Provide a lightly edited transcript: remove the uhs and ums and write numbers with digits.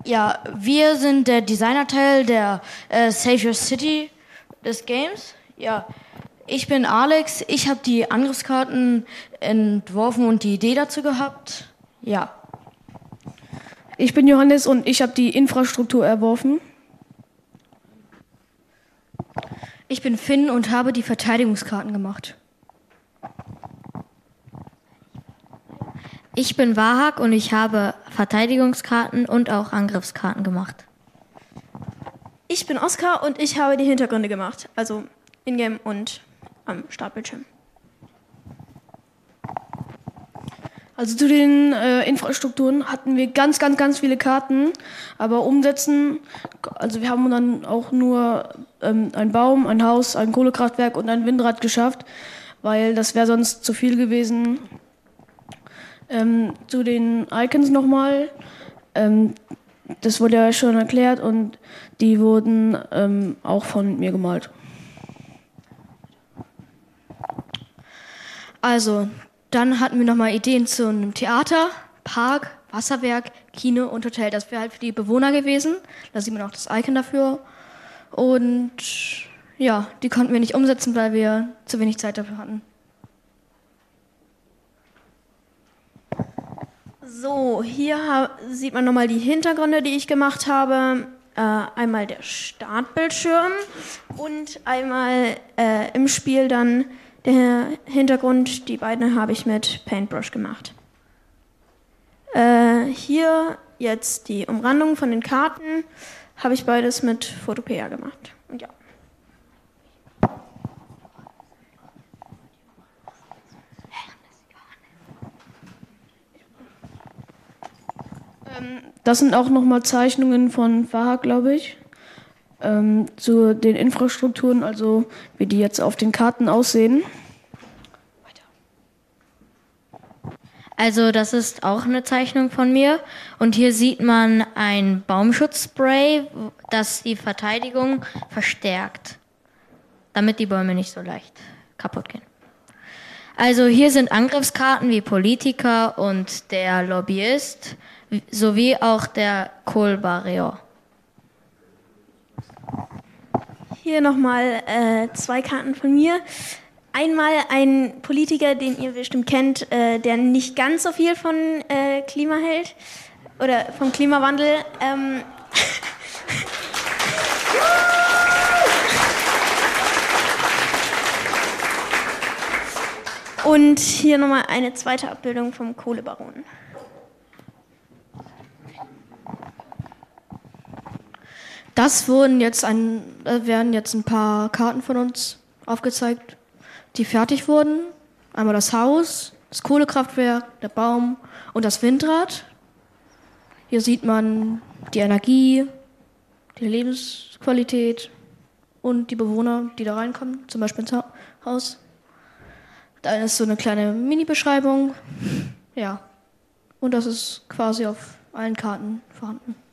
Ja, wir sind der Designerteil der Save Your City des Games. Ja, ich bin Alex. Ich habe die Angriffskarten entworfen und die Idee dazu gehabt. Ja. Ich bin Johannes und ich habe die Infrastruktur entworfen. Ich bin Finn und habe die Verteidigungskarten gemacht. Ich bin Wahak und ich habe Verteidigungskarten und auch Angriffskarten gemacht. Ich bin Oskar und ich habe die Hintergründe gemacht, also in-game und am Startbildschirm. Also zu den Infrastrukturen hatten wir ganz viele Karten, aber umsetzen, also wir haben dann auch nur einen Baum, ein Haus, ein Kohlekraftwerk und ein Windrad geschafft, weil das wäre sonst zu viel gewesen. Zu den Icons nochmal, das wurde ja schon erklärt und die wurden auch von mir gemalt. Also, dann hatten wir nochmal Ideen zu einem Theater, Park, Wasserwerk, Kino und Hotel. Das wäre halt für die Bewohner gewesen. Da sieht man auch das Icon dafür. Und ja, die konnten wir nicht umsetzen, weil wir zu wenig Zeit dafür hatten. So, hier sieht man nochmal die Hintergründe, die ich gemacht habe. Einmal der Startbildschirm und einmal im Spiel dann der Hintergrund. Die beiden habe ich mit Paintbrush gemacht. Hier jetzt die Umrandung von den Karten habe ich beides mit Photopea gemacht. Und ja. Das sind auch nochmal Zeichnungen von Wahak, glaube ich, zu den Infrastrukturen, also wie die jetzt auf den Karten aussehen. Also das ist auch eine Zeichnung von mir und hier sieht man ein Baumschutzspray, das die Verteidigung verstärkt, damit die Bäume nicht so leicht kaputt gehen. Also hier sind Angriffskarten wie Politiker und der Lobbyist, sowie auch der Kohlbarrier. Hier nochmal 2 Karten von mir. Einmal ein Politiker, den ihr bestimmt kennt, der nicht ganz so viel von Klima hält oder vom Klimawandel. Und hier nochmal eine zweite Abbildung vom Kohlebaron. Das werden jetzt ein paar Karten von uns aufgezeigt, die fertig wurden. Einmal das Haus, das Kohlekraftwerk, der Baum und das Windrad. Hier sieht man die Energie, die Lebensqualität und die Bewohner, die da reinkommen, zum Beispiel ins Haus. Da ist so eine kleine Mini-Beschreibung. Ja, und das ist quasi auf allen Karten vorhanden.